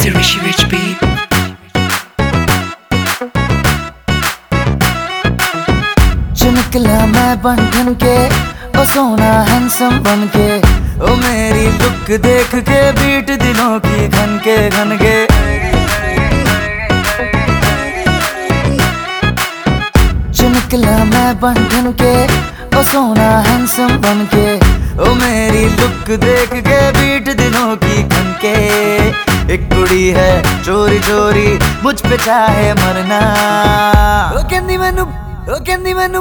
It's a Rishi Rich beat. निकला मैं बंधन के ओ सोना हैंडसम बन के, ओ मेरी लुक देख के बीट दिलों की घन के निकला मैं बंधन के ओ सोना हैंडसम बन के, ओ मेरी लुक देख के बीट दिलों की घन के। एक कुड़ी है चोरी चोरी मुझ पे चाहे मरना, ओ कहंदी मैनू ओ कहंदी मैनू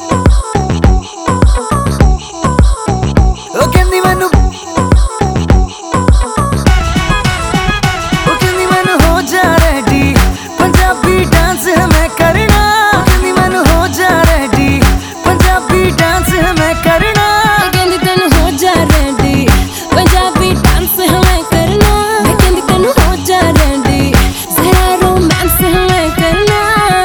ओ कहंदी मैनू ओ कहंदी मैनू हो जा रेडी, पंजाबी डांस हमें करना। कहंदी मैनू हो जा रेडी, पंजाबी डांस हमें करना। कहंदी तैनू हो जा रेडी, पंजाबी डांस हमें करना। कहंदी तैनू हो जा रेडी, जरा रोमांस हमें करना।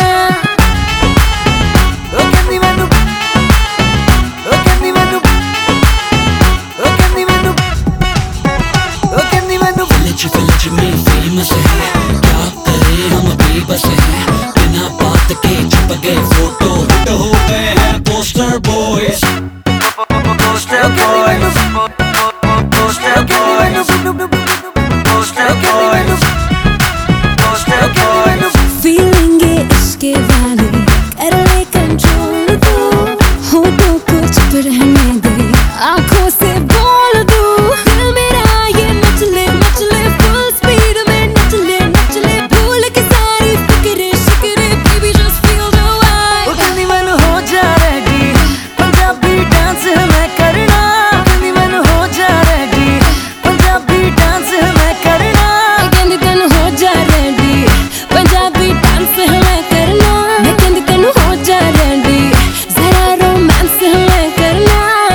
विलेज में फेमस है, क्या करे हम भी बस है, बिना बात के छप गए फोटो हिट हो गए हैं poster boys. Poster boys poster boys poster boys poster boys. Feeling है इसके वाले, कर ले कंट्रोल तू, होठों को चुप रहने दे, आंखों से बोल दू। दिल मेरा ये मचले मचले फुल स्पीड में नचले नचले, भूल के सारी फिक्रे शिकरे, baby just feel the vibe. ओ कहंदी मैनू हो जा रेडी, पंजाबी डांस हमें करना। कहंदी मैनू हो जा रेडी, पंजाबी डांस हमें करना। कहंदी तैनू हो जा रेडी, पंजाबी डांस हमें करना। कहंदी तैनू हो जा रेडी, जरा रोमांस हमें करना।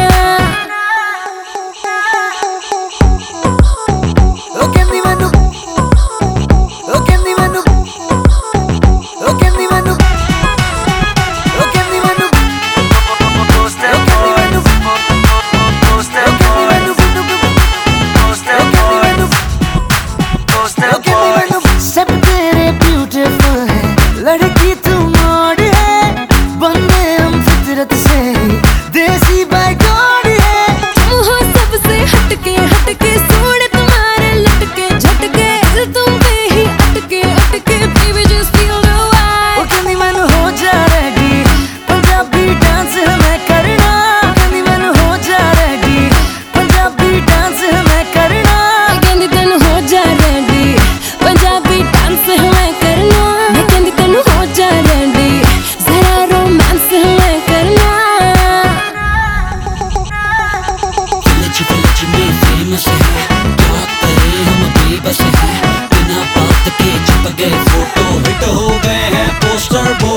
ओ कहंदी मैनू ओ कहंदी मैनू ओ कहंदी मैनू ओ कहंदी मैनू poster boys poster boys poster boys poster boys. सब तेरे ब्यूटीफुल है, लड़की तू मॉड है, बंदे हम फितरत से देसी बाय गॉड है। तुम हो सबसे हटके हटके, सोने तुम्हारे लटके झटके, दिल तुम पे ही अटके अटके, baby just feel the vibe. ओ कहंदी मैनू हो जा रेडी, पंजाबी डांस हमें करना। कहंदी मैनू हो जा रेडी, पंजाबी डांस हमें करना। कहंदी तैनू हो जा रेडी, पंजाबी डांस हमें करना। कहंदी तैनू हो जा रेडी, जरा रोमांस हमें करना। विलेज में फेमस है, क्या करे हम भी बस है, बिना बात के छप गए फोटो हिट हो गए हैं पोस्टर बॉयज।